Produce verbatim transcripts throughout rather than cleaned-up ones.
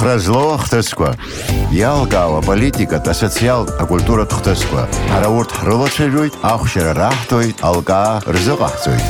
Хразло хтесква. Ялгава политика та социал а культура хтесква. Араурт хролочевит, ахшера рахтоит, алга рзогахтоит.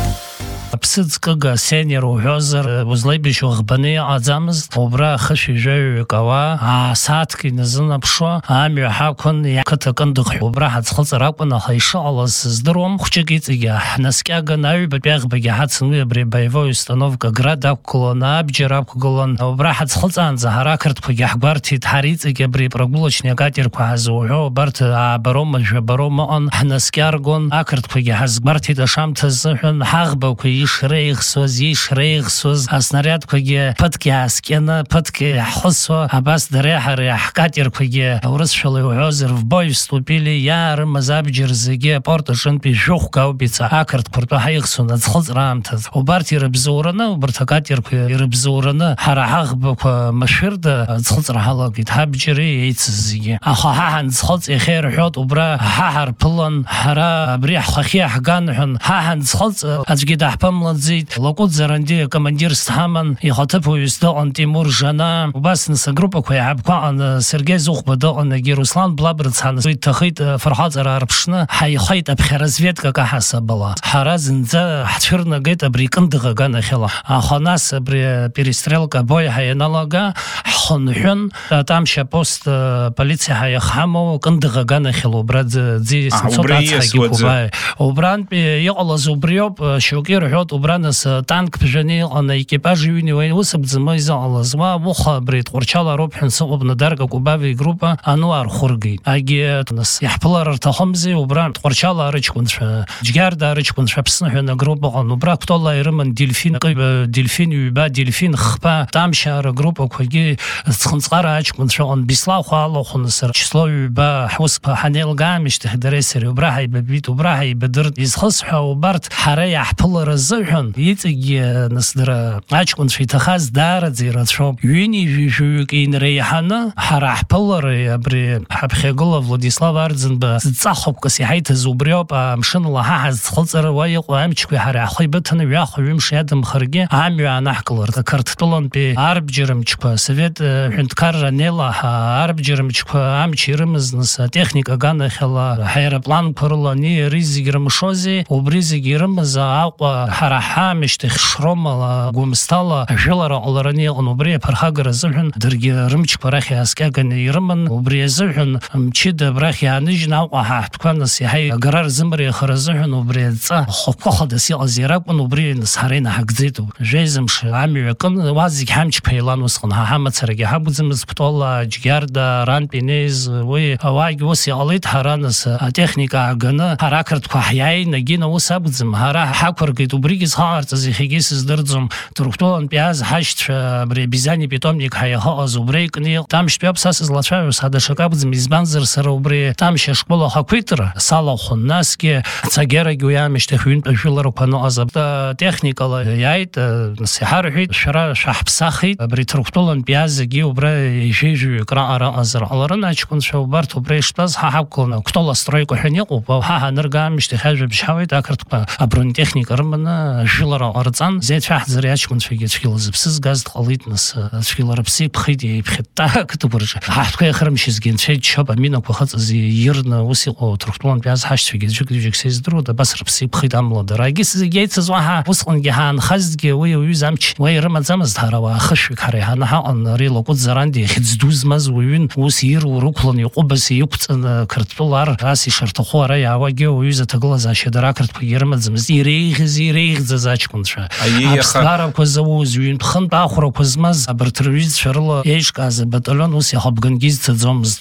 Псыцкага сенеру хёзер узлайбишу гбаны азамыз обра хыши жаю кава а сатки назына пшо ами хакун якатакан дых обра хацхылц ракун хайша алас здром хучагитига наскяга наю бабяг бага хацны бри боевой установка града колона абжираб колон обра хацхылцан захаракарт бага хбарти тарицига бри прогулочный катер квазу барт баром баром он наскяргон акарт бага хазбарти дашам тзхын хагба Шрейх соз, ей шрейх соз, а снаряд кое подкаскена, подке хосо, а бас дарехары, ахкатер кое урысшалы озер в бой вступили, яр мазабджер зиге, порта шенпи жух гаубица, акарт порта хайхсу над схозрамтаз. У барти рыбзурана, у бартакатер кое рыбзурана, харахах бака маширда, схозрахала гит хабджери яйц зиге. А хахан схоз эхер хот убра, хахар план, хара брих хахиях ганхун, хахан схоз аджгидах младзит локот заранди командир Стаман и хатапуисто он Тимур Жана убасна группа кое абкан Сергей Зухбада он Руслан Блабрцан тахит Фархат Арабшна хай хайт абхаразведка кахаса была харазинза хатфирна гет абрикандга гана хела а ханас при перестрелка бой хайналага хонхун там ша пост полиция хай хамо кандга гана хело брат зи сотацаги кубай убран яла зубриоб шокер убранас танк пжани он экипаж юни высып змайза алазма буха брит урчала робхин собна дарга кубави группа ануар хурги аге нас яхплар тахамзи убран урчала рычкун жгар да рычкун шапсна группа он убрак тола ирман дельфин дельфин юба дельфин хпа там шар группа коги схынцара ачкун он бислав хало хунсар число юба хуспа ханел гамиш техдересер убрахай бит убрахай бедр из хсха убарт хара яхплар зыхын итиге насдра ачкун шитахаз дарадзира шоп юни жук ин рейхана харахпалары бри хабхегула Владислав Ардзенба цахопка сихайта зубрёб мшынла хаз хылцара вайق амчку харахой бетны яхвим шядым хырге ами анахкалар картплан би арбжирмчку совет хунткар нела арбжирмчку амчирмзнас техника гана хела хайраплан курла ни ризигирмшози обризигирмза аква хараха миштих шромала гумстала жилара аларани онубри пархагара зухн дырги рымч парахи аскаган ирман убри зухн мчида брахи анижна ва тканас яй гарар змри хразухн убри ца хокохда си азирак онубри сарина хагзиту жезмш амиякн вази хамч пейлан усхн хамацарги хабузмс птола жгарда ранпинез вы аваги уси алит харанас техника гана харакарт кахяй нагина усабзм хара хакурги убригис харц зихигис здырдзум турхтон пяз хашт бри бизани питомник хайха азубрейкни там шпяпсас злачаю садашакабзм избанзер сарубри там школа хаквитра салахун наски цагера гуямиште хюн пжилар пано азабта техникала яйт сихархит шара шахпсахит бри турхтон пяз гиубра жижу крара азар аларна ачкун шобарт убрештаз хахкона ктола стройку хнеку ха ныргамиште хажб шавит акартка абрун техника рмана жилара арзан зетфах зрячкун фигет филозопсиз газ халитнас филарпси пхиди пхита кутурж хатка хрмшизген чоба минок пхац ерна усило турхтон пяз хаш фигет жугжик сездру да басрпси пхидамла дарагис гейтс зва усун гехан хазге уй уйзамч уй рмазамаз тарава хаш карехан ха ан рило кут заранди хиздузмаз уйн усир уруклон юқбас юқцн картулар раси шартохора яваге уйза таглаза шедаракарт пгермазмз ирейх зирейх зачкунша абстаров козауз юн пхан бахро козмаз абртруиз шарла ешказ батальон уси хабгангиз цзомз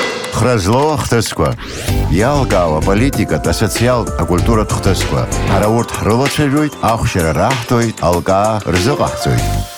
Хразло хтесква. Ялгава политика та социал а культура хтесква. Араурт хролочевит, ахшера рахтоит, алга рзогахтоит.